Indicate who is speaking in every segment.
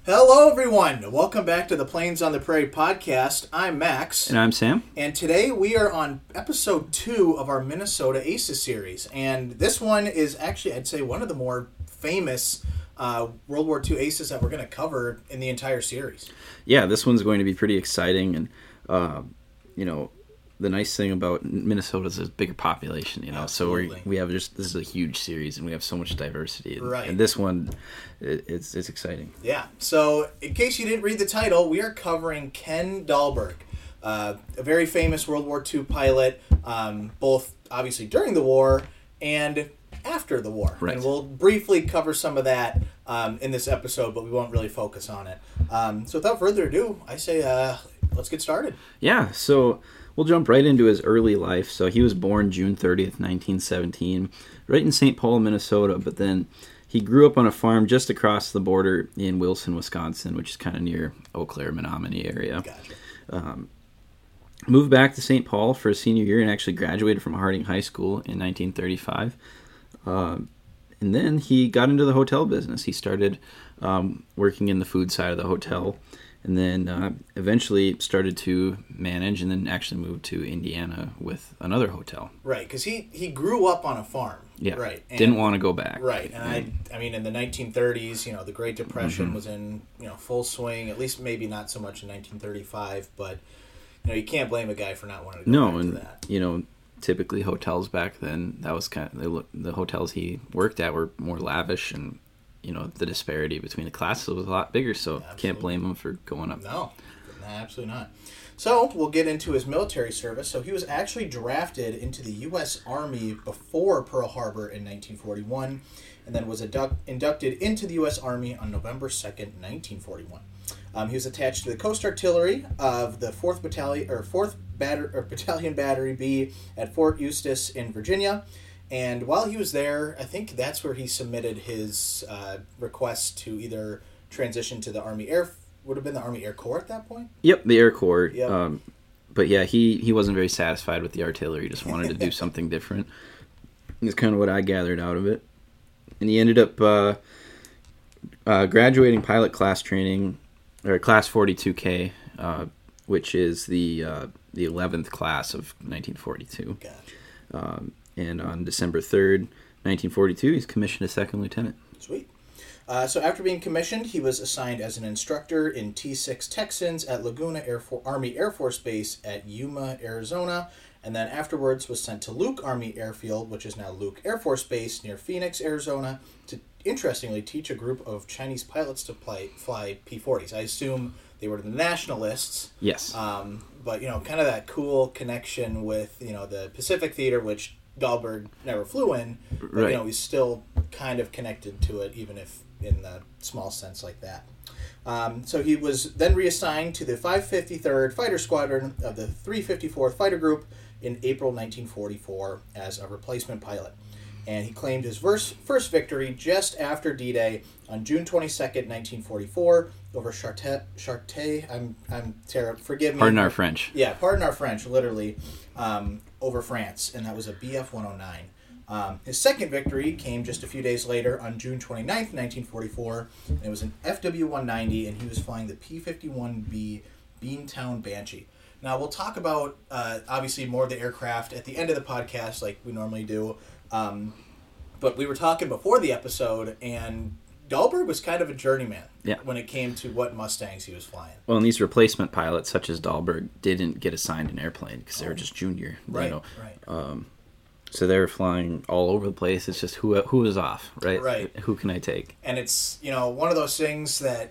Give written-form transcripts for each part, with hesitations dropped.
Speaker 1: Hello, everyone. Welcome back to the Plains on the Prairie podcast. I'm Max.
Speaker 2: And I'm Sam.
Speaker 1: And today we are on episode 2 of our Minnesota Aces series. And this one is actually, I'd say, one of the more famous World War II aces that we're going to cover in the entire series.
Speaker 2: Yeah, this one's going to be pretty exciting. And, the nice thing about Minnesota is a bigger population,
Speaker 1: Absolutely.
Speaker 2: So we have this is a huge series and we have so much diversity.
Speaker 1: Right.
Speaker 2: And this one, it's exciting.
Speaker 1: Yeah. So in case you didn't read the title, we are covering Ken Dahlberg, a very famous World War II pilot, both obviously during the war and after the war.
Speaker 2: Right.
Speaker 1: And we'll briefly cover some of that in this episode, but we won't really focus on it. So without further ado, I say let's get started.
Speaker 2: Yeah, so we'll jump right into his early life. So he was born June 30th, 1917, right in St. Paul, Minnesota, but then he grew up on a farm just across the border in Wilson, Wisconsin, which is kind of near Eau Claire, Menominee area.
Speaker 1: Gotcha.
Speaker 2: Moved back to St. Paul for his senior year and actually graduated from Harding High School in 1935. And then he got into the hotel business. He started working in the food side of the hotel, and then eventually started to manage and then actually moved to Indiana with another hotel.
Speaker 1: Right, because he grew up on a farm.
Speaker 2: Yeah,
Speaker 1: right. And,
Speaker 2: didn't want to go back.
Speaker 1: Right, and I mean, in the 1930s, the Great Depression was in full swing. At least maybe not so much in 1935, but you can't blame a guy for not wanting to go back to that.
Speaker 2: Typically hotels back then, that was kind of the hotels he worked at were more lavish, and the disparity between the classes was a lot bigger. So
Speaker 1: Absolutely.
Speaker 2: Can't blame him for going up.
Speaker 1: No, absolutely not. So we'll get into his military service. So he was actually drafted into the U.S. Army before Pearl Harbor in 1941, and then was inducted into the U.S. Army on November 2nd, 1941. He was attached to the Coast Artillery of the 4th Battalion Battery B at Fort Eustis in Virginia. And while he was there, I think that's where he submitted his request to either transition to the Army Air Corps at that point?
Speaker 2: Yep, the Air Corps.
Speaker 1: Yep.
Speaker 2: But yeah, he wasn't very satisfied with the artillery. He just wanted to do something different. That's kind of what I gathered out of it. And he ended up graduating pilot class training, or Class 42K, which is the 11th class of 1942.
Speaker 1: Gotcha.
Speaker 2: And on December 3rd, 1942, he's commissioned as second lieutenant.
Speaker 1: Sweet. So after being commissioned, he was assigned as an instructor in T-6 Texans at Laguna Army Air Force Base at Yuma, Arizona, and then afterwards was sent to Luke Army Airfield, which is now Luke Air Force Base near Phoenix, Arizona, to, interestingly, teach a group of Chinese pilots to fly P-40s. I assume they were the nationalists.
Speaker 2: Yes.
Speaker 1: But, kind of that cool connection with, the Pacific Theater, which Dahlberg never flew in, but,
Speaker 2: right.
Speaker 1: He's still kind of connected to it, even if in the small sense like that. So he was then reassigned to the 553rd Fighter Squadron of the 354th Fighter Group in April 1944 as a replacement pilot. And he claimed his first victory just after D-Day on June 22nd, 1944, over Chartres. I'm terrible. Forgive me.
Speaker 2: Pardon our French.
Speaker 1: Yeah, pardon our French, literally, over France, and that was a Bf-109. His second victory came just a few days later on June 29th, 1944, and it was an FW-190, and he was flying the P-51B Beantown Banshee. Now, we'll talk about, obviously, more of the aircraft at the end of the podcast, like we normally do, but we were talking before the episode, and Dahlberg was kind of a journeyman when it came to what Mustangs he was flying.
Speaker 2: Well, and these replacement pilots, such as Dahlberg, didn't get assigned an airplane because they were just junior.
Speaker 1: Right,
Speaker 2: right. So they were flying all over the place. It's just who was off, right?
Speaker 1: Right.
Speaker 2: Who can I take?
Speaker 1: And it's, one of those things that,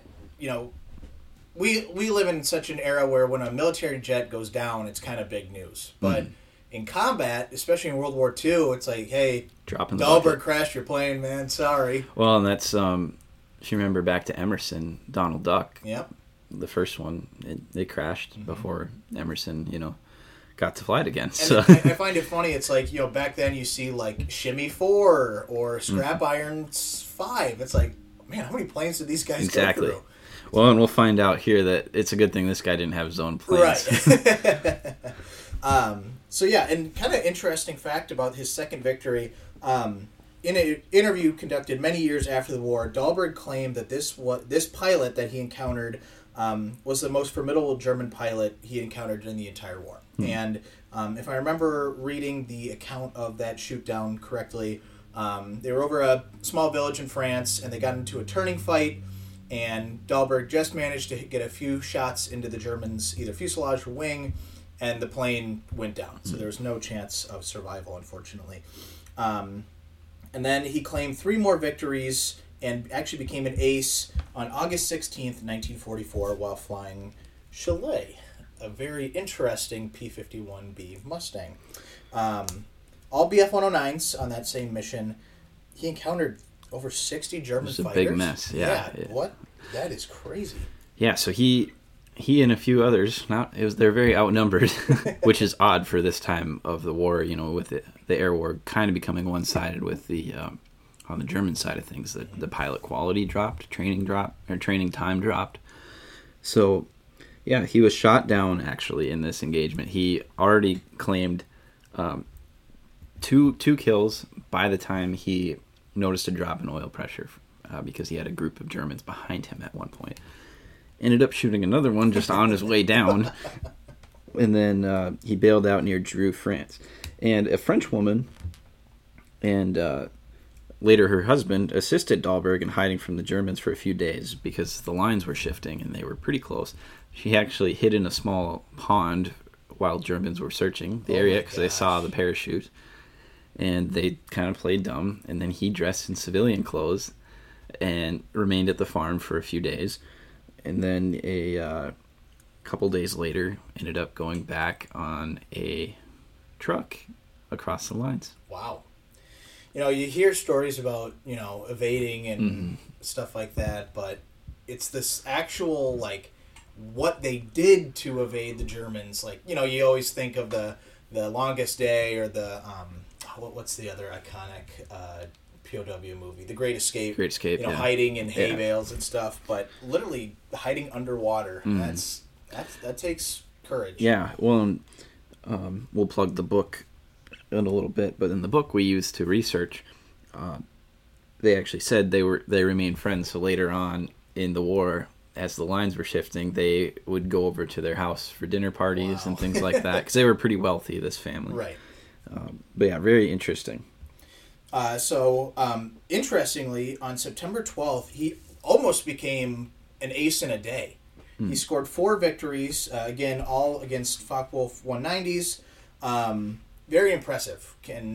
Speaker 1: we live in such an era where when a military jet goes down, it's kind of big news. But in combat, especially in World War II, it's like, hey, Dahlberg crashed your plane, man. Sorry.
Speaker 2: Well, and that's, if you remember back to Emerson, Donald Duck.
Speaker 1: Yep.
Speaker 2: The first one, it crashed before Emerson, got to fly it again.
Speaker 1: And
Speaker 2: so
Speaker 1: I find it funny. It's like, back then you see like Shimmy 4 or Scrap Irons 5. It's like, man, how many planes did these guys go through?
Speaker 2: Well, and we'll find out here that it's a good thing this guy didn't have his own planes.
Speaker 1: Right. So yeah, and kind of interesting fact about his second victory, in an interview conducted many years after the war, Dahlberg claimed that this pilot that he encountered was the most formidable German pilot he encountered in the entire war. And if I remember reading the account of that shoot down correctly, they were over a small village in France, and they got into a turning fight, and Dahlberg just managed to get a few shots into the Germans' either fuselage or wing, and the plane went down. So there was no chance of survival, unfortunately. And then he claimed 3 more victories and actually became an ace on August 16th, 1944, while flying Chalet, a very interesting P-51B Mustang. All Bf-109s on that same mission. He encountered over 60 German fighters.
Speaker 2: It was a big mess, yeah.
Speaker 1: What? That is crazy.
Speaker 2: Yeah, so he and a few others, they're very outnumbered, which is odd for this time of the war, with the air war kind of becoming one-sided with the, on the German side of things, the pilot quality dropped, training time dropped. So, yeah, he was shot down, actually, in this engagement. He already claimed two kills by the time he noticed a drop in oil pressure because he had a group of Germans behind him at one point. Ended up shooting another one just on his way down, and then he bailed out near Dreux, France. And a French woman and later her husband assisted Dahlberg in hiding from the Germans for a few days because the lines were shifting and they were pretty close. She actually hid in a small pond while Germans were searching the area because they saw the parachute. And they kind of played dumb. And then he dressed in civilian clothes and remained at the farm for a few days. And then a couple days later, ended up going back on a truck across the lines.
Speaker 1: Wow. You hear stories about, evading and stuff like that, but it's this actual, what they did to evade the Germans. You always think of the Longest Day or the... what's the other iconic POW movie? The Great Escape.
Speaker 2: Great Escape,
Speaker 1: hiding in hay bales and stuff, but literally hiding underwater. That takes courage.
Speaker 2: Yeah, well, we'll plug the book in a little bit, but in the book we used to research, they actually said they remained friends. So later on in the war, as the lines were shifting, they would go over to their house for dinner parties and things like that because they were pretty wealthy, this family.
Speaker 1: Right.
Speaker 2: But yeah, very interesting.
Speaker 1: Interestingly, on September 12th, he almost became an ace in a day. He scored 4 victories, again, all against Focke-Wulf 190s. Very impressive.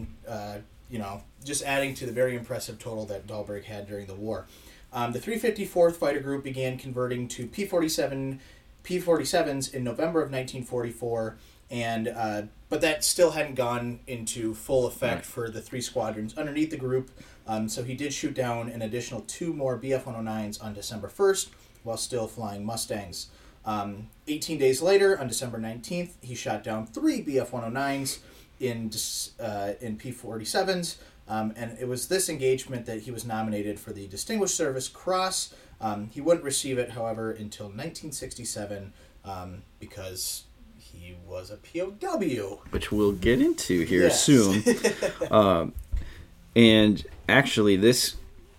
Speaker 1: Just adding to the very impressive total that Dahlberg had during the war. The 354th Fighter Group began converting to P-47s in November of 1944, but that still hadn't gone into full effect for the 3 squadrons underneath the group. So he did shoot down an additional 2 more Bf-109s on December 1st while still flying Mustangs. 18 days later, on December 19th, he shot down 3 Bf-109s in P-47s. And it was this engagement that he was nominated for the Distinguished Service Cross. He wouldn't receive it, however, until 1967 because he was a POW.
Speaker 2: Which we'll get into here soon. And actually, this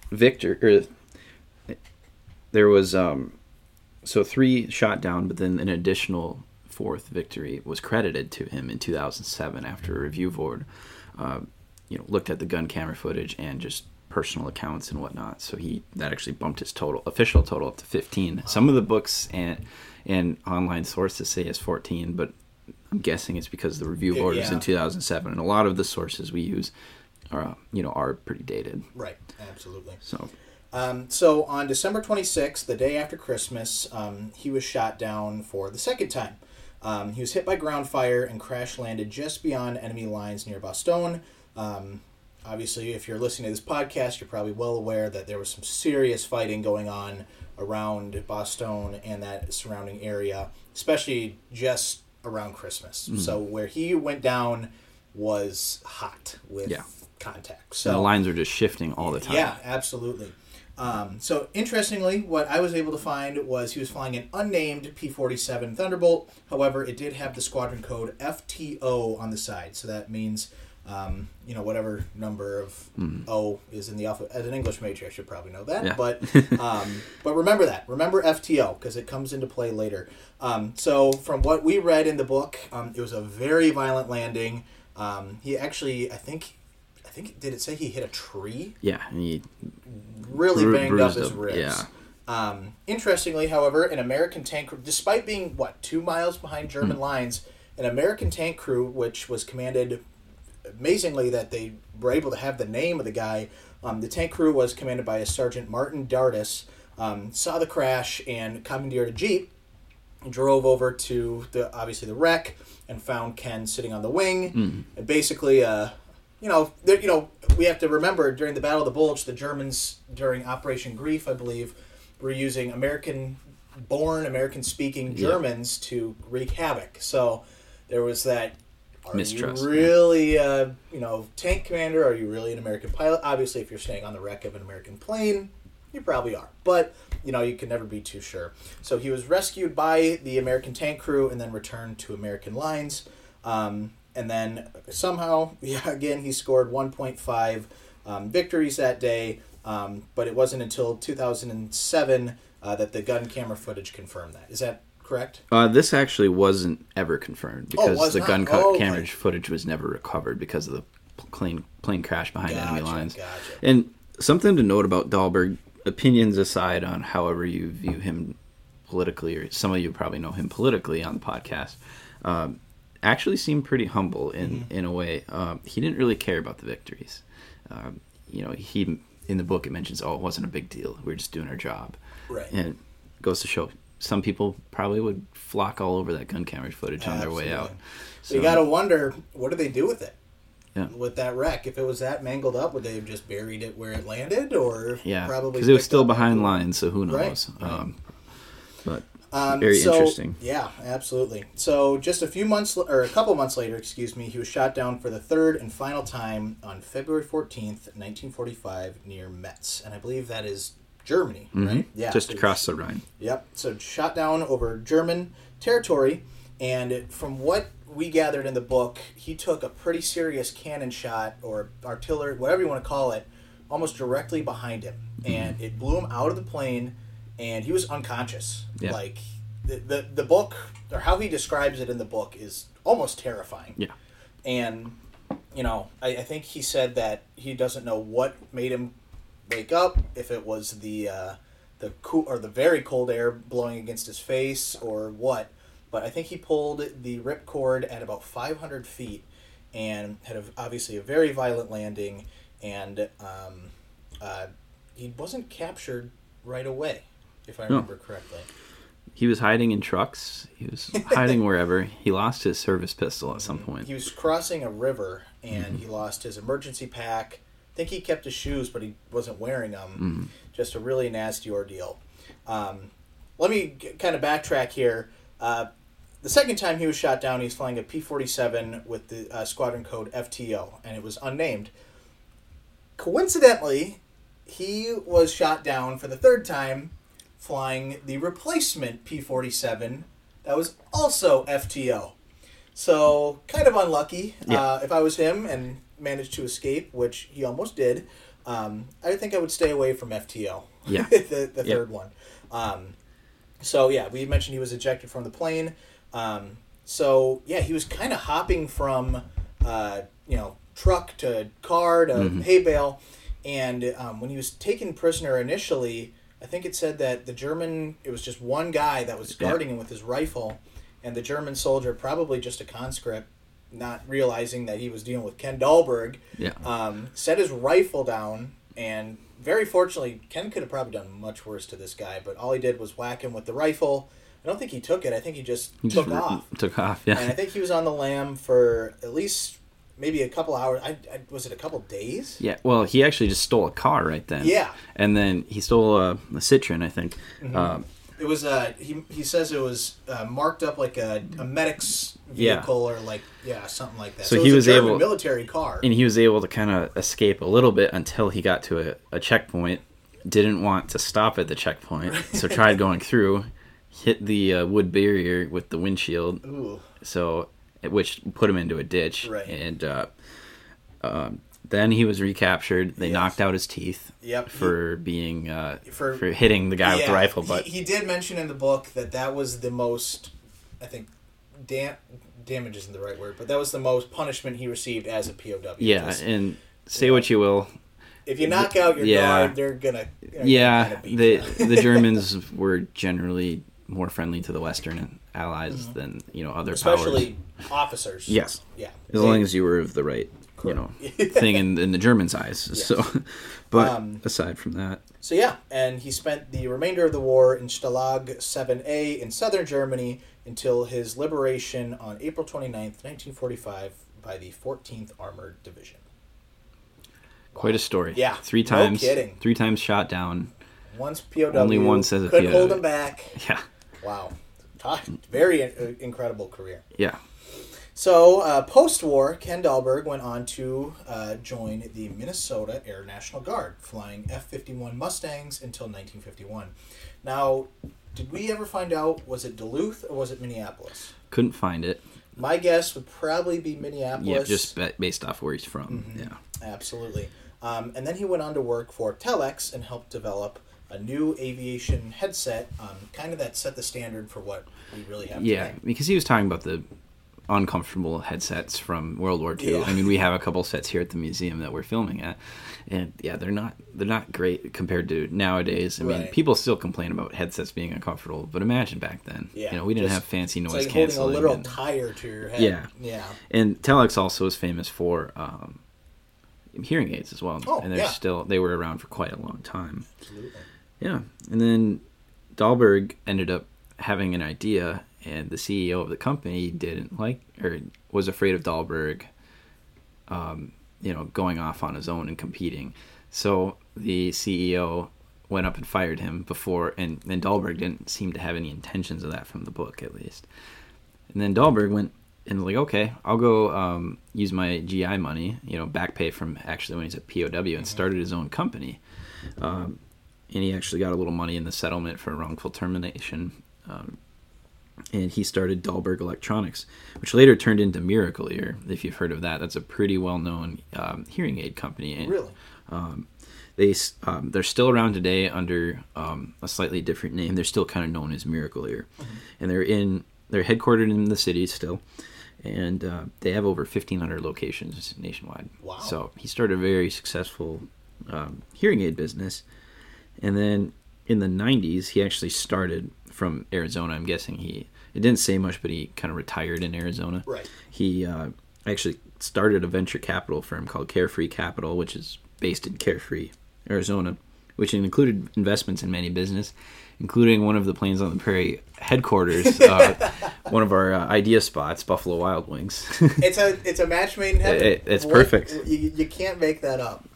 Speaker 2: there was 3 shot down, but then an additional 4th victory was credited to him in 2007 after a review board looked at the gun camera footage and just personal accounts and whatnot. So that actually bumped his official total up to 15. Some of the books and online sources say it's 14, but I'm guessing it's because the review board is in 2007, and a lot of the sources we use are pretty dated.
Speaker 1: Right, absolutely.
Speaker 2: So
Speaker 1: on December 26th, the day after Christmas, he was shot down for the second time. He was hit by ground fire and crash landed just beyond enemy lines near Bastogne. Obviously, if you're listening to this podcast, you're probably well aware that there was some serious fighting going on around Bastogne and that surrounding area, especially just around Christmas. So where he went down was hot with contact. So
Speaker 2: and the lines are just shifting all the time.
Speaker 1: Yeah, absolutely. So interestingly, what I was able to find was he was flying an unnamed P-47 Thunderbolt. However, it did have the squadron code FTO on the side. So that means Whatever number of O is in the alphabet. As an English major, I should probably know that.
Speaker 2: Yeah.
Speaker 1: But remember that. Remember FTO, because it comes into play later. So from what we read in the book, it was a very violent landing. He actually, I think, did it say he hit a tree?
Speaker 2: Yeah, and he
Speaker 1: really banged up his ribs.
Speaker 2: Yeah.
Speaker 1: Interestingly, however, an American tank crew, despite being, 2 miles behind German lines, an American tank crew, which was commanded, amazingly that they were able to have the name of the guy, the tank crew was commanded by a Sergeant Martin Dardis, saw the crash and commandeered a Jeep, and drove over to the wreck and found Ken sitting on the wing. And basically, we have to remember during the Battle of the Bulge, the Germans, during Operation Grief, I believe, were using American-born, American-speaking Germans to wreak havoc. So there was that, are
Speaker 2: mistrust.
Speaker 1: You really, tank commander? Are you really an American pilot? Obviously, if you're staying on the wreck of an American plane, you probably are. But, you can never be too sure. So he was rescued by the American tank crew and then returned to American lines. And then somehow, again, he scored 1.5 victories that day. But it wasn't until 2007 that the gun camera footage confirmed that. Is that correct?
Speaker 2: This actually wasn't ever confirmed because the gun
Speaker 1: camera
Speaker 2: camera footage was never recovered because of the plane crash behind enemy lines.
Speaker 1: Gotcha.
Speaker 2: And something to note about Dahlberg, opinions aside on however you view him politically, or some of you probably know him politically on the podcast, actually seemed pretty humble in a way. He didn't really care about the victories. He in the book it mentions, it wasn't a big deal. We're just doing our job.
Speaker 1: Right.
Speaker 2: And it goes to show some people probably would flock all over that gun camera footage on their way out.
Speaker 1: So you got to wonder, what do they do with it?
Speaker 2: Yeah.
Speaker 1: With that wreck, if it was that mangled up, would they have just buried it where it landed, or
Speaker 2: probably because it was still behind lines, so who knows?
Speaker 1: Right.
Speaker 2: But very interesting.
Speaker 1: Yeah, absolutely. So just a couple months later, he was shot down for the third and final time on February 14th, 1945, near Metz, and I believe that is Germany, right?
Speaker 2: Yeah, just across the Rhine.
Speaker 1: Yep. So shot down over German territory, and from what we gathered in the book, he took a pretty serious cannon shot or artillery, whatever you want to call it, almost directly behind him, and it blew him out of the plane, and he was unconscious.
Speaker 2: Yeah.
Speaker 1: Like the book, or how he describes it in the book, is almost terrifying.
Speaker 2: Yeah.
Speaker 1: And I think he said that he doesn't know what made him wake up, if it was the cool or the very cold air blowing against his face or what. But I think he pulled the ripcord at about 500 feet and had obviously a very violent landing, and he wasn't captured right away, if I remember correctly.
Speaker 2: He was hiding in trucks. He was hiding wherever. He lost his service pistol at some point.
Speaker 1: He was crossing a river, and he lost his emergency pack. I think he kept his shoes, but he wasn't wearing them. Just a really nasty ordeal. Let me kind of backtrack here. The second time he was shot down, he was flying a P-47 with the squadron code FTO, and it was unnamed. Coincidentally, he was shot down for the third time flying the replacement P-47 that was also FTO. So, kind of unlucky.
Speaker 2: Yeah.
Speaker 1: If I was him and managed to escape, which he almost did, I think I would stay away from FTO.
Speaker 2: Yeah.
Speaker 1: the third one. We mentioned he was ejected from the plane. He was kind of hopping from, truck to car to hay bale. And when he was taken prisoner initially, I think it said that it was just one guy that was guarding him with his rifle. And the German soldier, probably just a conscript, not realizing that he was dealing with Ken Dahlberg, set his rifle down. And very fortunately, Ken could have probably done much worse to this guy. But all he did was whack him with the rifle. I don't think he took it. I think he just took off.
Speaker 2: Took off, yeah.
Speaker 1: And I think he was on the lam for at least maybe a couple hours. Was it a couple days?
Speaker 2: Yeah, well, he actually just stole a car right then.
Speaker 1: Yeah.
Speaker 2: And then he stole a Citroen, I think.
Speaker 1: It was, he says it was marked up like a medic's vehicle or something like that.
Speaker 2: So
Speaker 1: it
Speaker 2: he
Speaker 1: was
Speaker 2: was
Speaker 1: a German
Speaker 2: able,
Speaker 1: military car.
Speaker 2: And he was able to kind of escape a little bit until he got to a checkpoint. Didn't want to stop at the checkpoint, so tried going through. Hit the wood barrier with the windshield,
Speaker 1: Ooh.
Speaker 2: which put him into a ditch.
Speaker 1: Right.
Speaker 2: And Then he was recaptured. They
Speaker 1: Yes.
Speaker 2: knocked out his teeth
Speaker 1: Yep.
Speaker 2: for being
Speaker 1: For-
Speaker 2: for hitting the guy with the
Speaker 1: Yeah,
Speaker 2: rifle butt.
Speaker 1: He did mention in the book that was the most, I think, damage isn't the right word, but that was the most punishment he received as a POW.
Speaker 2: Yeah,
Speaker 1: Just,
Speaker 2: and say what you will.
Speaker 1: if you knock out your
Speaker 2: Yeah.
Speaker 1: guard, they're gonna
Speaker 2: Yeah,
Speaker 1: kinda beat
Speaker 2: the
Speaker 1: you.
Speaker 2: the Germans were generally more friendly to the Western allies than other
Speaker 1: Especially
Speaker 2: powers.
Speaker 1: officers.
Speaker 2: Yes,
Speaker 1: Yeah.
Speaker 2: as long as you were of the right thing in the Germans' eyes.
Speaker 1: Yes.
Speaker 2: So, but aside from that,
Speaker 1: So yeah, and he spent the remainder of the war in Stalag 7A in southern Germany until his liberation on April 29th, 1945 by the 14th Armored Division.
Speaker 2: quite a story.
Speaker 1: Yeah,
Speaker 2: three
Speaker 1: no
Speaker 2: times,
Speaker 1: kidding.
Speaker 2: 3 times shot down.
Speaker 1: Once POW,
Speaker 2: Only once as a
Speaker 1: couldn't hold
Speaker 2: POW.
Speaker 1: him back.
Speaker 2: Yeah,
Speaker 1: Wow. Very incredible career.
Speaker 2: yeah.
Speaker 1: So, post-war, Ken Dahlberg went on to join the Minnesota Air National Guard, flying F-51 Mustangs until 1951. Now, did we ever find out, was it Duluth or was it Minneapolis?
Speaker 2: Couldn't find it.
Speaker 1: My guess would probably be Minneapolis.
Speaker 2: Yeah, just based off where he's from.
Speaker 1: Mm-hmm.
Speaker 2: Yeah.
Speaker 1: Absolutely. And then he went on to work for Telex and helped develop a new aviation headset, kind of that set the standard for what we really have
Speaker 2: Yeah,
Speaker 1: today.
Speaker 2: because he was talking about the uncomfortable headsets from World War II.
Speaker 1: Yeah.
Speaker 2: I mean, we have a couple sets here at the museum that we're filming at, and yeah, they're not great compared to nowadays. I mean,
Speaker 1: Right.
Speaker 2: people still complain about headsets being uncomfortable, but imagine back then.
Speaker 1: Yeah,
Speaker 2: We didn't
Speaker 1: just-
Speaker 2: have fancy
Speaker 1: It's
Speaker 2: noise
Speaker 1: like holding a
Speaker 2: canceling.
Speaker 1: literal
Speaker 2: and,
Speaker 1: tire to your head.
Speaker 2: Yeah.
Speaker 1: Yeah.
Speaker 2: and Telex also is famous for hearing aids as well,
Speaker 1: Oh,
Speaker 2: and
Speaker 1: yeah.
Speaker 2: they were around for quite a long time.
Speaker 1: Absolutely.
Speaker 2: Yeah, and then Dahlberg ended up having an idea, and the CEO of the company didn't like, or was afraid of Dahlberg, going off on his own and competing. So the CEO went up and fired him before, and Dahlberg didn't seem to have any intentions of that from the book, at least. And then Dahlberg went and was like, okay, I'll go use my GI money, back pay from actually when he's at POW, and started his own company. And he actually got a little money in the settlement for wrongful termination. And he started Dahlberg Electronics, which later turned into Miracle Ear, if you've heard of that. That's a pretty well-known hearing aid company. And,
Speaker 1: Really?
Speaker 2: they're still around today under a slightly different name. They're still kind of known as Miracle Ear. And they're headquartered in the city still. And they have over 1,500 locations nationwide.
Speaker 1: Wow.
Speaker 2: So he started a very successful hearing aid business. And then in the 90s, he actually started from Arizona. I'm guessing it didn't say much, but he kind of retired in Arizona.
Speaker 1: Right.
Speaker 2: He actually started a venture capital firm called Carefree Capital, which is based in Carefree, Arizona, which included investments in many business, including one of the Plains on the Prairie headquarters, one of our idea spots, Buffalo Wild Wings.
Speaker 1: It's a match made in heaven.
Speaker 2: It's perfect.
Speaker 1: You can't make that up.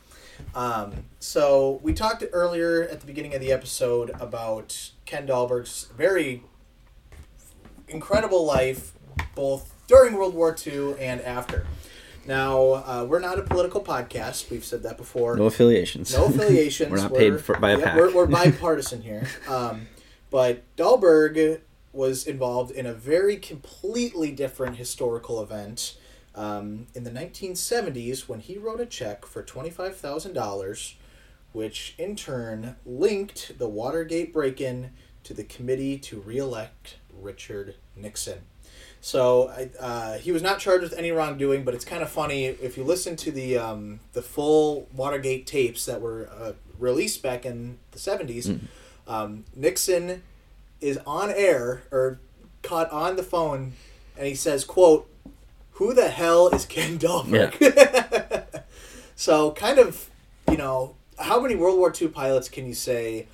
Speaker 1: So we talked earlier at the beginning of the episode about Ken Dahlberg's very incredible life, both during World War II and after. Now, we're not a political podcast. We've said that before.
Speaker 2: No affiliations.
Speaker 1: No affiliations.
Speaker 2: We're not paid by a PAC.
Speaker 1: We're bipartisan here. But Dahlberg was involved in a very completely different historical event in the 1970s when he wrote a check for $25,000, which in turn linked the Watergate break-in to the committee to re-elect Richard Nixon. So he was not charged with any wrongdoing, but it's kind of funny if you listen to the full Watergate tapes that were released back in the 70s. Nixon is on air or caught on the phone, and he says, "quote Who the hell is Ken Dahlberg?" Yeah. So kind of, how many World War II pilots can you say,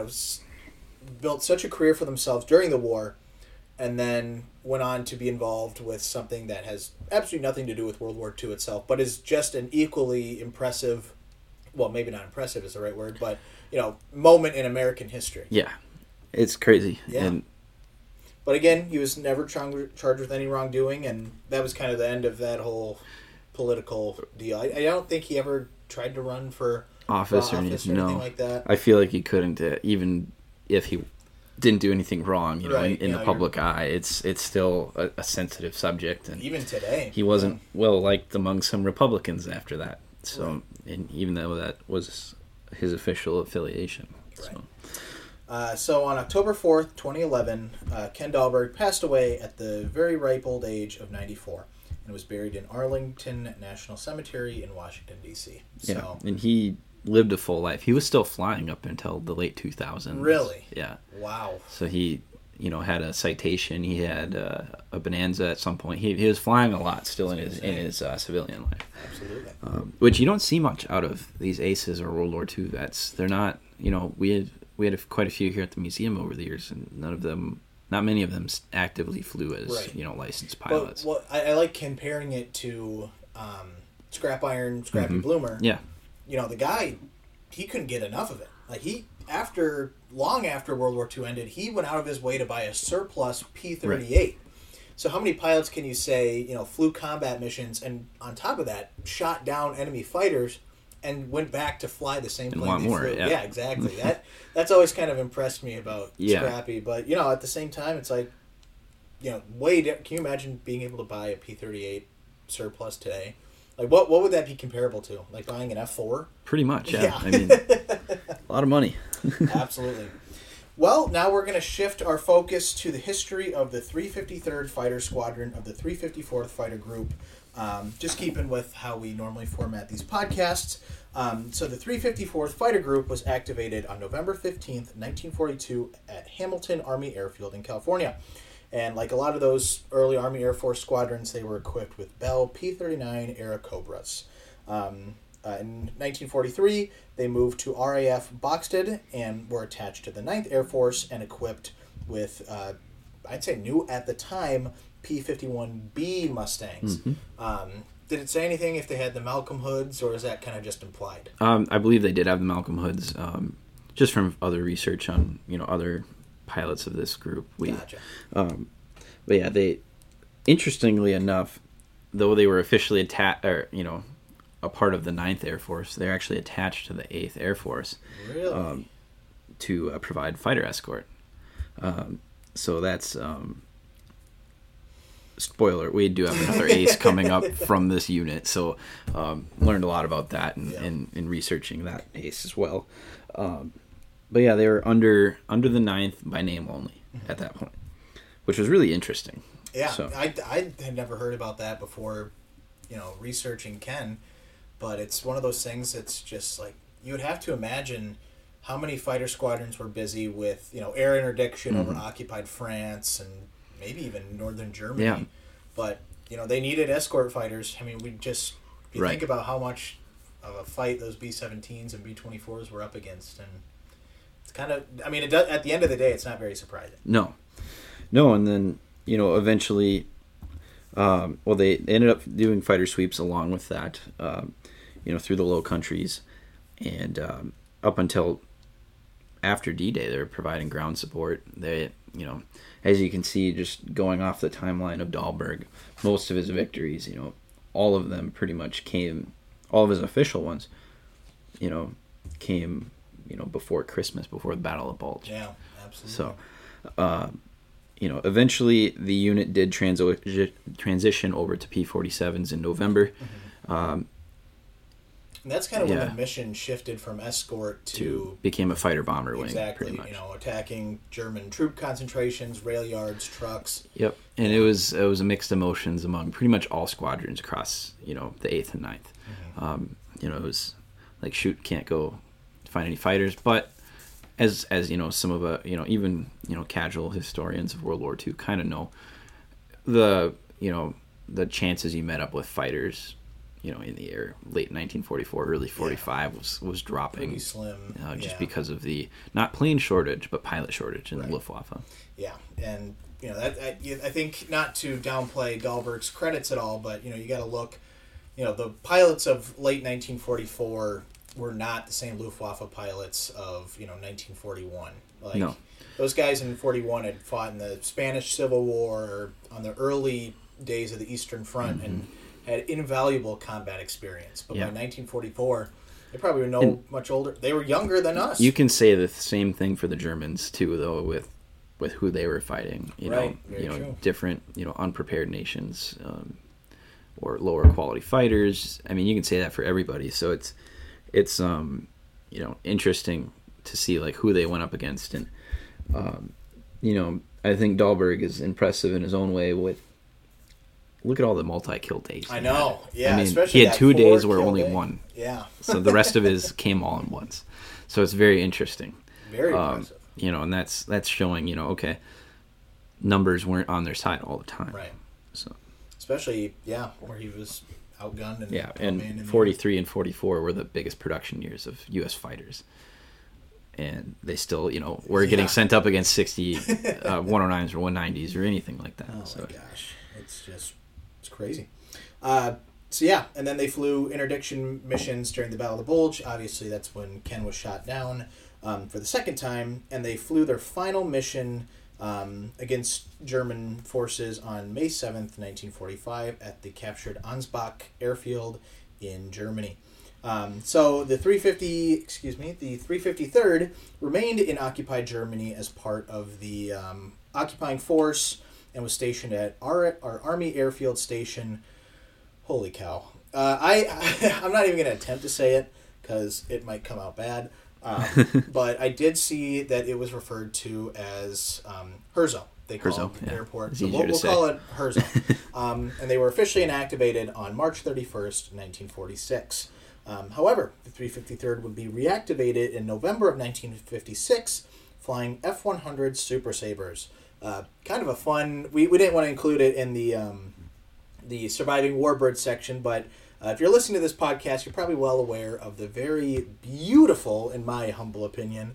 Speaker 1: built such a career for themselves during the war, and then went on to be involved with something that has absolutely nothing to do with World War II itself, but is just an equally impressive, well, maybe not impressive is the right word, but, moment in American history.
Speaker 2: Yeah. It's crazy.
Speaker 1: Yeah. But again, he was never charged with any wrongdoing, and that was kind of the end of that whole political deal. I don't think he ever tried to run for
Speaker 2: office or
Speaker 1: anything
Speaker 2: no.
Speaker 1: like that.
Speaker 2: I feel like he couldn't, even if he didn't do anything wrong,
Speaker 1: Right,
Speaker 2: in
Speaker 1: you
Speaker 2: the
Speaker 1: know,
Speaker 2: public eye. It's still a sensitive subject, and
Speaker 1: even today.
Speaker 2: he wasn't well liked among some Republicans after that. So,
Speaker 1: Right.
Speaker 2: and even though that was his official affiliation.
Speaker 1: Right.
Speaker 2: So,
Speaker 1: So on October 4th, 2011, Ken Dahlberg passed away at the very ripe old age of 94 and was buried in Arlington National Cemetery in Washington, D.C.
Speaker 2: yeah,
Speaker 1: So,
Speaker 2: and he lived a full life. He was still flying up until the late 2000s.
Speaker 1: Really?
Speaker 2: Yeah.
Speaker 1: wow.
Speaker 2: So he, had a Citation. He had a Bonanza at some point. He was flying a lot still in his civilian life.
Speaker 1: Absolutely.
Speaker 2: Which you don't see much out of these aces or World War II vets. They're not, we had quite a few here at the museum over the years, and not many of them actively flew as,
Speaker 1: Right.
Speaker 2: licensed pilots.
Speaker 1: But I like comparing it to Scrappy Bloomer.
Speaker 2: Yeah.
Speaker 1: The guy, he couldn't get enough of it. Like long after World War II ended, he went out of his way to buy a surplus P-38. Right. So how many pilots can you say, flew combat missions and on top of that shot down enemy fighters and went back to fly the same plane they flew? Yeah, exactly. That's always kind of impressed me about Scrappy. But, at the same time, it's like, can you imagine being able to buy a P-38 surplus today? Like, what would that be comparable to? Like buying an F-4?
Speaker 2: Pretty much, yeah. I mean, a lot of money.
Speaker 1: Absolutely. Well, now we're going to shift our focus to the history of the 353rd Fighter Squadron of the 354th Fighter Group, just keeping with how we normally format these podcasts. So the 354th Fighter Group was activated on November 15th, 1942 at Hamilton Army Airfield in California. And like a lot of those early Army Air Force squadrons, they were equipped with Bell P-39 era Cobras. In 1943, they moved to RAF Boxted and were attached to the 9th Air Force and equipped with, I'd say new at the time, P-51B Mustangs. Mm-hmm. Did it say anything if they had the Malcolm Hoods, or is that kind of just implied?
Speaker 2: I believe they did have the Malcolm Hoods, just from other research on, other pilots of this group.
Speaker 1: Gotcha.
Speaker 2: But yeah, they, interestingly enough, though they were officially attached, or a part of the 9th Air Force, they're actually attached to the 8th Air Force.
Speaker 1: Really?
Speaker 2: To provide fighter escort. So that's spoiler. We do have another ace coming up from this unit, so learned a lot about that in researching that ace as well. But yeah, they were under the 9th by name only at that point, which was really interesting.
Speaker 1: Yeah,
Speaker 2: so.
Speaker 1: I had never heard about that before, researching Ken, but it's one of those things that's just like, you would have to imagine how many fighter squadrons were busy with, air interdiction over occupied France and maybe even northern Germany.
Speaker 2: Yeah.
Speaker 1: But, they needed escort fighters. I mean, you think about how much of a fight those B-17s and B-24s were up against, and it's kind of, it does, at the end of the day, it's not very surprising.
Speaker 2: No, and then, eventually, they ended up doing fighter sweeps along with that, through the Low Countries, and up until after D-Day, they were providing ground support. They, as you can see, just going off the timeline of Dahlberg, most of his victories, all of them pretty much came, all of his official ones, came, before Christmas, before the Battle of Bulge.
Speaker 1: Yeah, absolutely.
Speaker 2: So, eventually the unit did transition over to P-47s in November.
Speaker 1: Mm-hmm. And that's kind of when the mission shifted from escort to
Speaker 2: became a fighter bomber wing.
Speaker 1: Exactly,
Speaker 2: pretty much.
Speaker 1: Attacking German troop concentrations, rail yards, trucks.
Speaker 2: Yep, and it was a mixed emotions among pretty much all squadrons across the 8th and 9th. Mm-hmm. It was like, shoot, can't go find any fighters, but as some of even casual historians of World War II kind of know, the chances you met up with fighters in the air late 1944, early 45 was dropping.
Speaker 1: Pretty slim.
Speaker 2: Just because of the, not plane shortage, but pilot shortage in the Luftwaffe.
Speaker 1: Yeah, and, I think, not to downplay Dahlberg's credits at all, but, you got to look, the pilots of late 1944 were not the same Luftwaffe pilots of, 1941. Like,
Speaker 2: no.
Speaker 1: Those guys in 41 had fought in the Spanish Civil War or on the early days of the Eastern Front, and had invaluable combat experience. But by 1944, they probably were much older. They were younger than us.
Speaker 2: You can say the same thing for the Germans, too, though, with with who they were fighting.
Speaker 1: Right, very true.
Speaker 2: Different, unprepared nations, or lower quality fighters. I mean, you can say that for everybody. So it's interesting to see like who they went up against, and I think Dahlberg is impressive in his own way. Look at all the multi-kill days.
Speaker 1: I know, yeah.
Speaker 2: I mean,
Speaker 1: especially
Speaker 2: he had 2 days where
Speaker 1: kill
Speaker 2: only
Speaker 1: day.
Speaker 2: one.
Speaker 1: Yeah.
Speaker 2: So the rest of his came all in once. So it's very interesting.
Speaker 1: Very impressive.
Speaker 2: And that's showing, okay, numbers weren't on their side all the time.
Speaker 1: Right.
Speaker 2: So
Speaker 1: especially, where he was outgunned and
Speaker 2: and 43 and 44 were the biggest production years of U.S. fighters. And they still, were getting sent up against 60 109s or 190s or anything like that.
Speaker 1: Oh
Speaker 2: so.
Speaker 1: my gosh, it's crazy. And then they flew interdiction missions during the Battle of the Bulge. Obviously, that's when Ken was shot down for the second time, and they flew their final mission against German forces on May 7th, 1945, at the captured Ansbach airfield in Germany. So the 353rd remained in occupied Germany as part of the occupying force and was stationed at our Army Airfield Station. Holy cow. I'm not even going to attempt to say it because it might come out bad. But I did see that it was referred to as Herzog. They call it the airport.
Speaker 2: It's
Speaker 1: so we'll call it Herzog. And they were officially inactivated on March 31st, 1946. However, the 353rd would be reactivated in November of 1956, flying F-100 Super Sabres. Kind of a fun... We didn't want to include it in the Surviving Warbirds section, but if you're listening to this podcast, you're probably well aware of the very beautiful, in my humble opinion,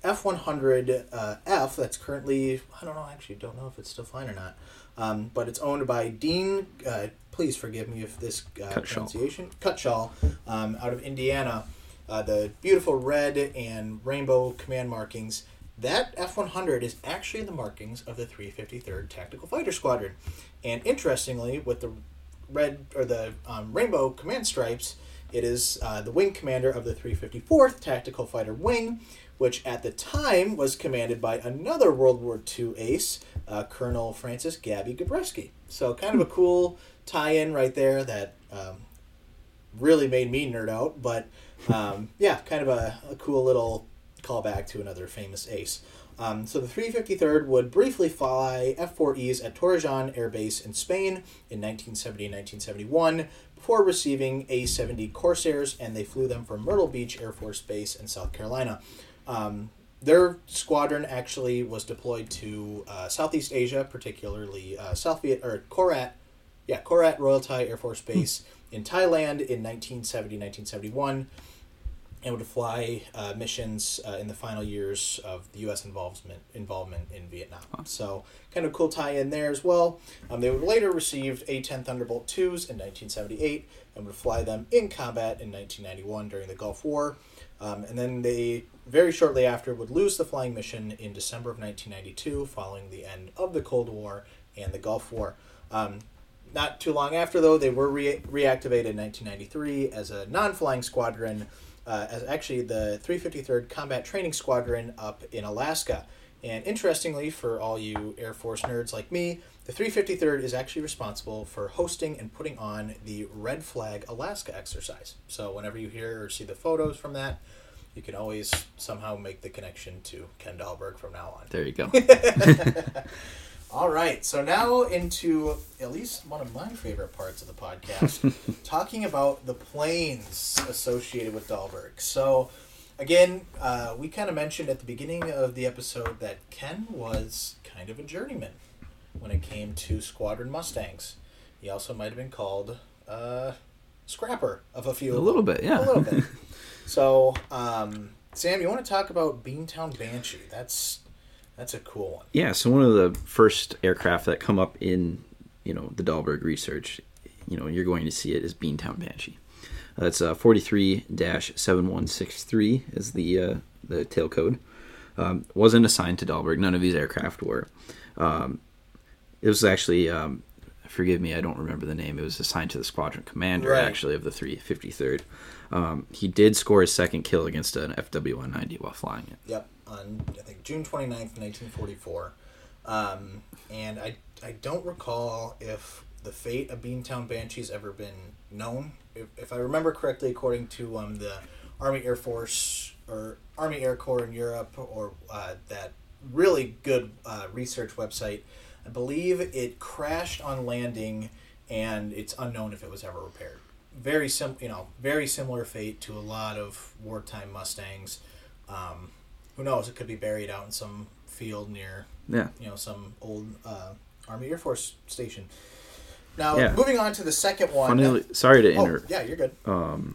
Speaker 1: F-100F that's currently... I don't know if it's still flying or not. But it's owned by Dean... please forgive me if this pronunciation... Cutshall, out of Indiana. The beautiful red and rainbow command markings. That F-100 is actually the markings of the 353rd Tactical Fighter Squadron. And interestingly, with the red or the rainbow command stripes, it is the wing commander of the 354th Tactical Fighter Wing, which at the time was commanded by another World War II ace, Colonel Francis Gabby Gabreski. So kind of a cool tie-in right there that really made me nerd out. But kind of a cool little callback to another famous ace. So the 353rd would briefly fly F-4Es at Torrejon Air Base in Spain in 1970 and 1971 before receiving A-70 Corsairs, and they flew them from Myrtle Beach Air Force Base in South Carolina. Their squadron actually was deployed to Southeast Asia, particularly Korat Royal Thai Air Force Base in Thailand in 1970-1971, and would fly missions in the final years of the U.S. involvement in Vietnam. So kind of cool tie-in there as well. They would later receive A-10 Thunderbolt IIs in 1978 and would fly them in combat in 1991 during the Gulf War. And then they, very shortly after, would lose the flying mission in December of 1992 following the end of the Cold War and the Gulf War. Not too long after, though, they were reactivated in 1993 as a non-flying squadron, as actually the 353rd Combat Training Squadron up in Alaska. And interestingly, for all you Air Force nerds like me, the 353rd is actually responsible for hosting and putting on the Red Flag Alaska exercise. So whenever you hear or see the photos from that, you can always somehow make the connection to Ken Dahlberg from now on.
Speaker 2: There you go.
Speaker 1: All right, so now into at least one of my favorite parts of the podcast, talking about the planes associated with Dahlberg. So, again, we kind of mentioned at the beginning of the episode that Ken was kind of a journeyman when it came to Squadron Mustangs. He also might have been called scrapper of a few.
Speaker 2: A little bit, yeah.
Speaker 1: A little bit. So, Sam, you want to talk about Beantown Banshee? That's a cool one.
Speaker 2: Yeah, so one of the first aircraft that come up in, the Dahlberg research, you're going to see it is Beantown Banshee. That's 43-7163 is the tail code. Wasn't assigned to Dahlberg. None of these aircraft were. It was actually, forgive me, I don't remember the name. It was assigned to the squadron commander, actually, of the 353rd. He did score his second kill against an FW-190 while flying it.
Speaker 1: Yep, on, I think, June 29th, 1944. And I don't recall if the fate of Beantown Banshee's ever been known. If I remember correctly, according to the Army Air Force or Army Air Corps in Europe, or that really good research website, I believe it crashed on landing, and it's unknown if it was ever repaired. Very similar fate to a lot of wartime Mustangs. Who knows? It could be buried out in some field near, some old Army Air Force station. Now, moving on to the second one.
Speaker 2: Sorry to interrupt.
Speaker 1: Yeah, you're good.
Speaker 2: Go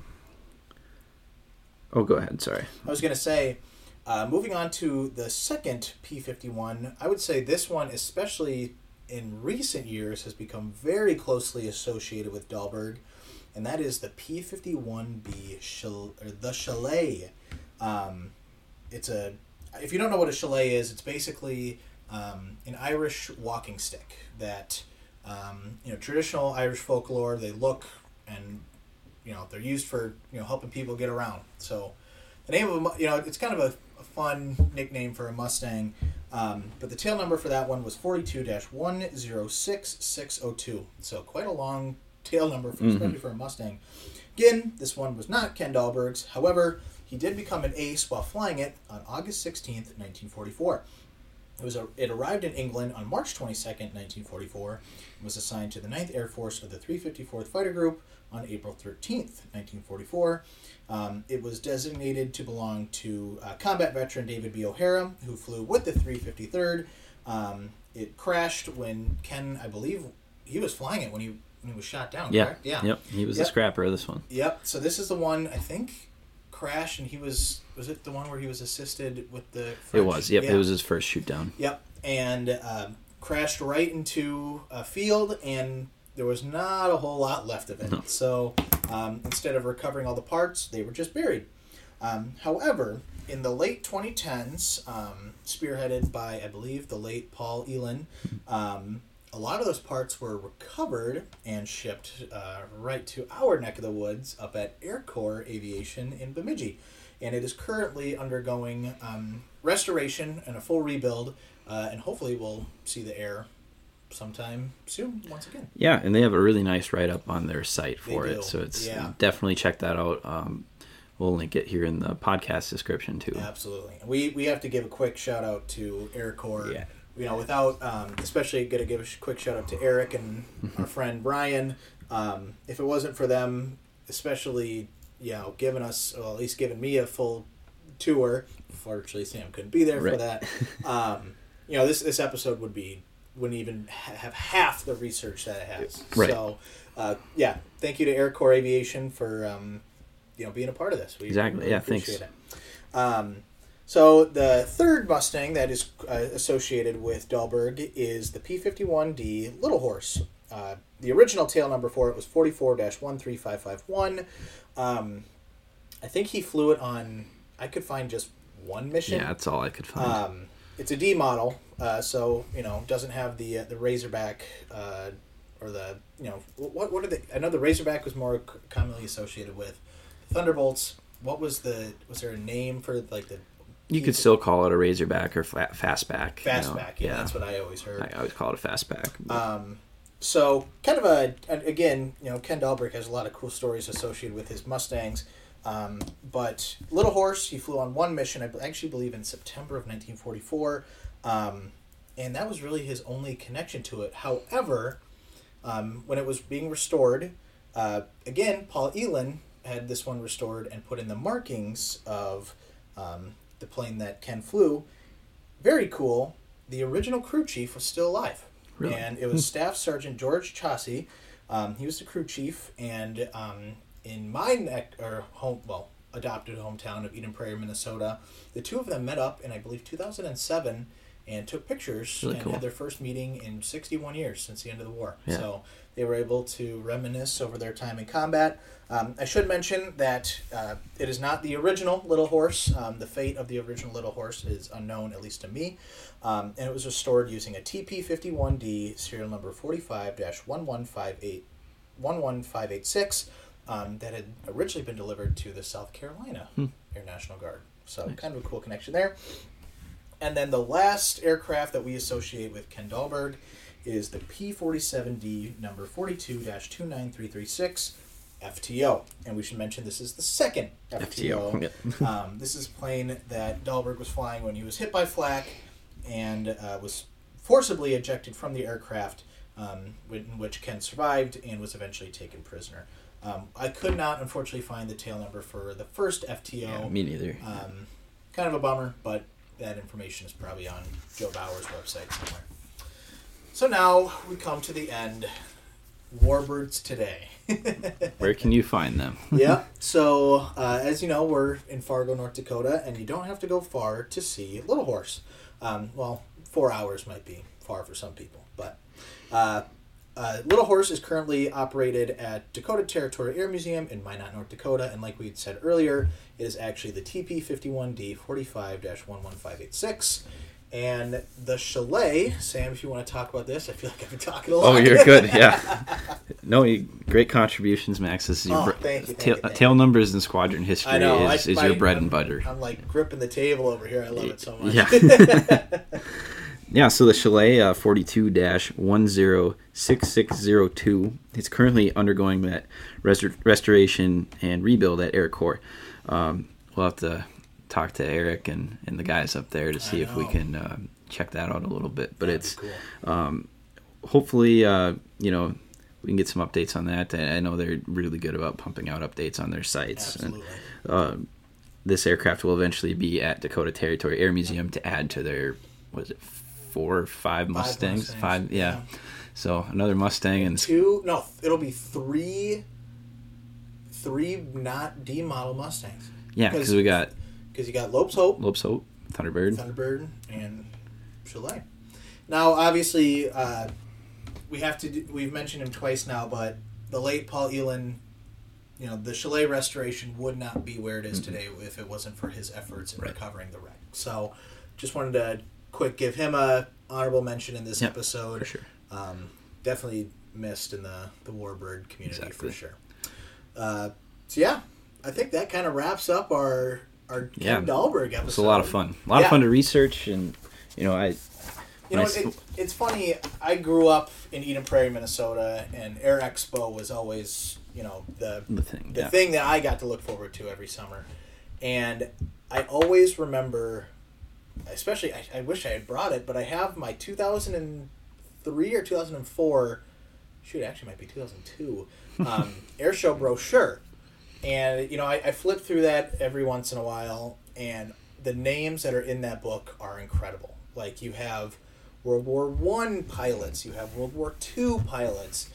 Speaker 2: ahead. Sorry.
Speaker 1: I was going to say, moving on to the second P-51, I would say this one, especially in recent years, has become very closely associated with Dahlberg, and that is the P-51B, the Chalet. If you don't know what a chalet is, it's basically an Irish walking stick that, traditional Irish folklore, they look and, they're used for, helping people get around. So the name of it's kind of a fun nickname for a Mustang, but the tail number for that one was 42-106602. So quite a long tail number, especially for a Mustang. Again, this one was not Ken Dahlberg's. However, he did become an ace while flying it on August 16th, 1944. It arrived in England on March 22nd, 1944, and was assigned to the 9th Air Force of the 354th Fighter Group on April 13th, 1944. It was designated to belong to combat veteran David B. O'Hara, who flew with the 353rd. It crashed when Ken, I believe, he was flying it when he was shot down, correct? Yeah.
Speaker 2: Yep. He was the scrapper of this one.
Speaker 1: Yep. So this is the one, I think, crashed, and he was it the one where he was assisted with the French?
Speaker 2: It was. Yep. Yeah. It was his first shoot down.
Speaker 1: Yep. And crashed right into a field, and there was not a whole lot left of it. No. So instead of recovering all the parts, they were just buried. However, in the late 2010s, spearheaded by, I believe, the late Paul Elin, a lot of those parts were recovered and shipped right to our neck of the woods up at Air Corps Aviation in Bemidji. And it is currently undergoing restoration and a full rebuild, and hopefully we'll see the air sometime soon once again.
Speaker 2: Yeah, and they have a really nice write-up on their site for it, so it's definitely check that out. We'll link it here in the podcast description too.
Speaker 1: Absolutely. We have to give a quick shout out to Air Corps. Yeah. Without, especially going to give a quick shout out to Eric and our friend Brian. If it wasn't for them, especially, giving us, well, at least giving me a full tour. Fortunately, Sam couldn't be there for that. This episode wouldn't even have half the research that it has.
Speaker 2: Right.
Speaker 1: So, thank you to Air Corps Aviation for, being a part of this. We
Speaker 2: really
Speaker 1: appreciate
Speaker 2: thanks.
Speaker 1: it. So the third Mustang that is associated with Dahlberg is the P-51D Little Horse. The original tail number for it was 44-13551. I think he flew it on, I could find just one mission.
Speaker 2: Yeah, that's all I could find.
Speaker 1: It's a D model, so, doesn't have the Razorback, or the, what are they? I know the Razorback was more commonly associated with Thunderbolts. What was there a name for, like, the...
Speaker 2: You could still call it a Razorback or Fastback.
Speaker 1: Fastback, yeah, that's what I always heard.
Speaker 2: I always call it a Fastback.
Speaker 1: So, kind of again, Ken Dahlberg has a lot of cool stories associated with his Mustangs. But Little Horse, he flew on one mission, I actually believe in September of 1944. And that was really his only connection to it. However, when it was being restored, again, Paul Elin had this one restored and put in the markings of the plane that Ken flew. Very cool. The original crew chief was still alive.
Speaker 2: Really?
Speaker 1: And it was Staff Sergeant George Chaussee. He was the crew chief, and in my adopted hometown of Eden Prairie, Minnesota, the two of them met up in, I believe, 2007 and took pictures and had their first meeting in 61 years since the end of the war. Yeah. So they were able to reminisce over their time in combat. I should mention that it is not the original Little Horse. The fate of the original Little Horse is unknown, at least to me. And it was restored using a TP-51D serial number 45-11586 that had originally been delivered to the South Carolina Air National Guard. So kind of a cool connection there. And then the last aircraft that we associate with Ken Dahlberg is the P-47D number 42-29336 FTO. And we should mention this is the second FTO.
Speaker 2: Yep.
Speaker 1: This is a plane that Dahlberg was flying when he was hit by flak and was forcibly ejected from the aircraft, in which Ken survived and was eventually taken prisoner. I could not, unfortunately, find the tail number for the first FTO.
Speaker 2: Yeah, me neither.
Speaker 1: Kind of a bummer, but that information is probably on Joe Bauer's website somewhere. So now we come to the end. Warbirds today.
Speaker 2: Where can you find them?
Speaker 1: Yeah. So, as you know, we're in Fargo, North Dakota, and you don't have to go far to see Little Horse. 4 hours might be far for some people, but Little Horse is currently operated at Dakota Territory Air Museum in Minot, North Dakota, and like we had said earlier, it is actually the TP-51D 45-11586. And the Chalet, Sam, if you want to talk about this, I feel like I've been talking a lot.
Speaker 2: Oh, you're good, yeah. No, great contributions, Max. This is your
Speaker 1: thank you.
Speaker 2: tail numbers in squadron history
Speaker 1: I know,
Speaker 2: is your bread and butter.
Speaker 1: I'm like gripping the table over here. I love it so much.
Speaker 2: Yeah. Yeah, so the Chalet 42-106602, it's currently undergoing that restoration and rebuild at Air Corps. We'll have to talk to Eric and the guys up there to see if we can check that out a little bit. But
Speaker 1: That'd be
Speaker 2: cool. Hopefully, we can get some updates on that. I know they're really good about pumping out updates on their sites.
Speaker 1: Absolutely.
Speaker 2: And this aircraft will eventually be at Dakota Territory Air Museum to add to their, 4 or 5 Mustangs? 5, yeah. So another Mustang and
Speaker 1: 2. No, it'll be 3 not D model Mustangs.
Speaker 2: Yeah, because you got
Speaker 1: Lopes Hope,
Speaker 2: Thunderbird,
Speaker 1: and Chalet. Now, obviously, we've mentioned him twice now, but the late Paul Elin, the Chalet restoration would not be where it is today if it wasn't for his efforts in recovering the wreck. So, just wanted to quick give him a honorable mention in this episode.
Speaker 2: For sure.
Speaker 1: Definitely missed in the Warbird community for sure. I think that kind of wraps up our Ken Dahlberg episode.
Speaker 2: It's a lot of fun. A lot of fun to research, and
Speaker 1: it's funny. I grew up in Eden Prairie, Minnesota, and Air Expo was always the thing that I got to look forward to every summer, and I always remember. Especially, I wish I had brought it, but I have my 2003 or 2004, actually might be 2002, air show brochure. And, I flip through that every once in a while, and the names that are in that book are incredible. Like, you have World War I pilots, you have World War II pilots,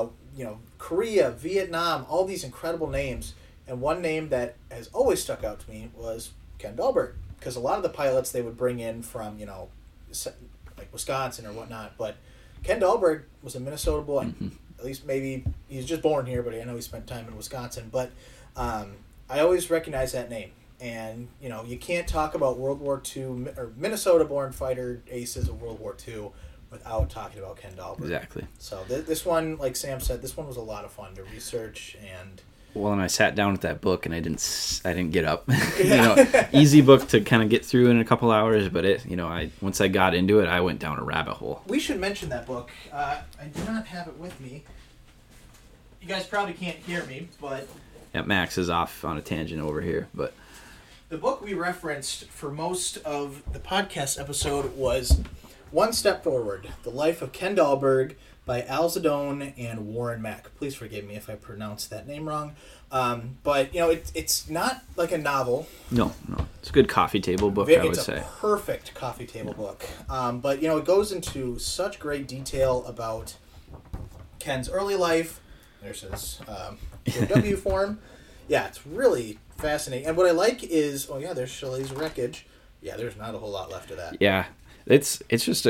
Speaker 1: Korea, Vietnam, all these incredible names. And one name that has always stuck out to me was Ken Dahlberg. Because a lot of the pilots they would bring in from, like Wisconsin or whatnot. But Ken Dahlberg was a Minnesota boy. Mm-hmm. At least maybe he's just born here, but I know he spent time in Wisconsin. But I always recognize that name. And, you can't talk about World War II or Minnesota-born fighter aces of World War II without talking about Ken Dahlberg.
Speaker 2: Exactly.
Speaker 1: So this one, like Sam said, this one was a lot of fun to research and...
Speaker 2: Well, and I sat down with that book and I didn't get up. Easy book to kind of get through in a couple hours, but once I got into it, I went down a rabbit hole.
Speaker 1: We should mention that book. I do not have it with me. You guys probably can't hear me, but
Speaker 2: Max is off on a tangent over here, but
Speaker 1: the book we referenced for most of the podcast episode was One Step Forward: The Life of Ken Dahlberg by Al Zidone and Warren Mack. Please forgive me if I pronounced that name wrong. But, it's not like a novel.
Speaker 2: No. It's a good coffee table book, I would say.
Speaker 1: It's a perfect coffee table book. But, it goes into such great detail about Ken's early life. There's his POW form. Yeah, it's really fascinating. And what I like is, there's Chalet's wreckage. Yeah, there's not a whole lot left of that.
Speaker 2: Yeah, it's just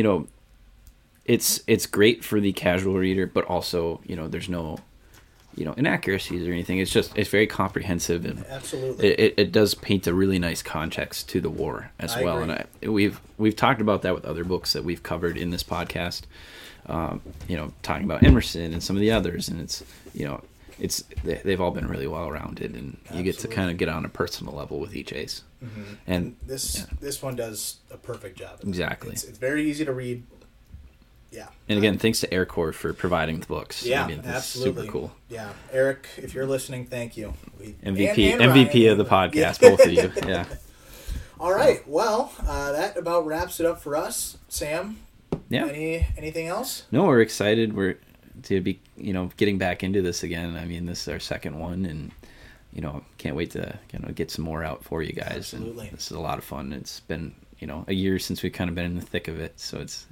Speaker 2: It's great for the casual reader, but also, there's no, inaccuracies or anything. It's very comprehensive, and
Speaker 1: absolutely,
Speaker 2: it does paint a really nice context to the war as well.
Speaker 1: Agree.
Speaker 2: And we've talked about that with other books that we've covered in this podcast. Talking about Emerson and some of the others, and it's they've all been really well rounded, and you get to kind of get on a personal level with each ace.
Speaker 1: Mm-hmm.
Speaker 2: And
Speaker 1: this one does a perfect job.
Speaker 2: Exactly.
Speaker 1: It's very easy to read. Yeah.
Speaker 2: And again, thanks to Aircore for providing the books.
Speaker 1: Yeah,
Speaker 2: I mean, this
Speaker 1: absolutely.
Speaker 2: is super cool.
Speaker 1: Yeah, Eric, if you're listening, thank you.
Speaker 2: MVP
Speaker 1: and
Speaker 2: MVP
Speaker 1: Ryan.
Speaker 2: of the podcast, both of you. Yeah.
Speaker 1: All right. Well, that about wraps it up for us. Sam.
Speaker 2: Yeah.
Speaker 1: Anything else?
Speaker 2: No, we're excited. We're to be getting back into this again. I mean, this is our second one, and can't wait to get some more out for you guys.
Speaker 1: Absolutely.
Speaker 2: And this is a lot of fun. It's been a year since we've kind of been in the thick of it, so it's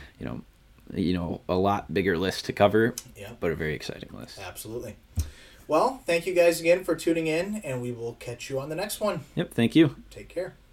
Speaker 2: a lot bigger list to cover, but a very exciting list.
Speaker 1: Absolutely. Well, thank you guys again for tuning in, and we will catch you on the next one.
Speaker 2: Yep, thank you.
Speaker 1: Take care.